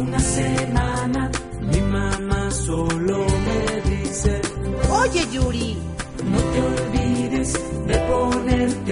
una semana, mi mamá solo me dice: Oye, Yuri, no te olvides de ponerte